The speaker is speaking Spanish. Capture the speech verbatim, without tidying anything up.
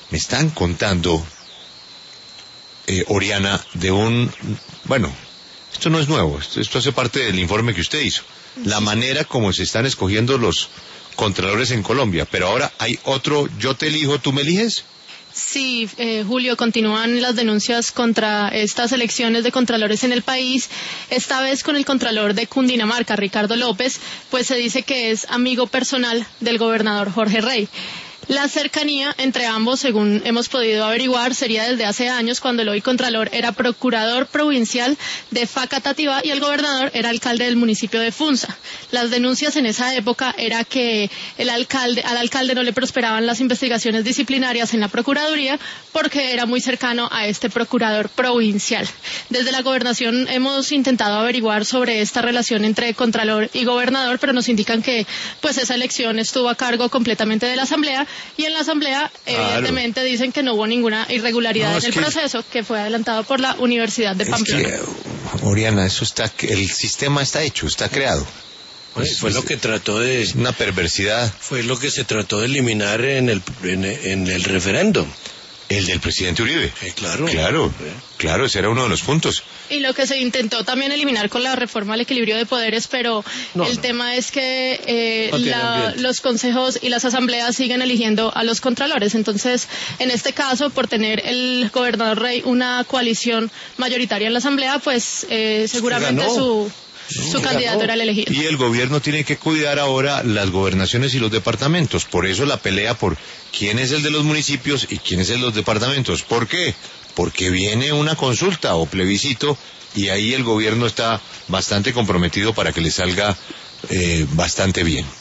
Me están contando, eh, Oriana, de un... Bueno, esto no es nuevo, esto, esto hace parte del informe que usted hizo. La manera como se están escogiendo los contralores en Colombia, pero ahora hay otro, yo te elijo, tú me eliges. Sí, eh, Julio, continúan las denuncias contra estas elecciones de contralores en el país, esta vez con el contralor de Cundinamarca, Ricardo López, pues se dice que es amigo personal del gobernador Jorge Rey. La cercanía entre ambos, según hemos podido averiguar, sería desde hace años, cuando el hoy contralor era procurador provincial de Facatativá y el gobernador era alcalde del municipio de Funza. Las denuncias en esa época era que el alcalde, al alcalde no le prosperaban las investigaciones disciplinarias en la procuraduría porque era muy cercano a este procurador provincial. Desde la gobernación hemos intentado averiguar sobre esta relación entre contralor y gobernador, pero nos indican que pues esa elección estuvo a cargo completamente de la asamblea. Y en la asamblea, evidentemente, claro, dicen que no hubo ninguna irregularidad no, en el que... proceso, que fue adelantado por la Universidad de Pamplona. Es que, Oriana, eso está, el sistema está hecho, está creado. Pues fue lo que trató de... Es una perversidad. Fue lo que se trató de eliminar en el, en, en el referéndum. El del presidente Uribe. Eh, claro. Claro, claro, ese era uno de los puntos. Y lo que se intentó también eliminar con la reforma al equilibrio de poderes, pero no, el no. tema es que eh, no la, los consejos y las asambleas siguen eligiendo a los contralores. Entonces, en este caso, por tener el gobernador Rey una coalición mayoritaria en la asamblea, pues eh, seguramente su... Su candidato era el elegido. Y el gobierno tiene que cuidar ahora las gobernaciones y los departamentos. Por eso la pelea por quién es el de los municipios y quién es el de los departamentos. ¿Por qué? Porque viene una consulta o plebiscito y ahí el gobierno está bastante comprometido para que le salga eh, bastante bien.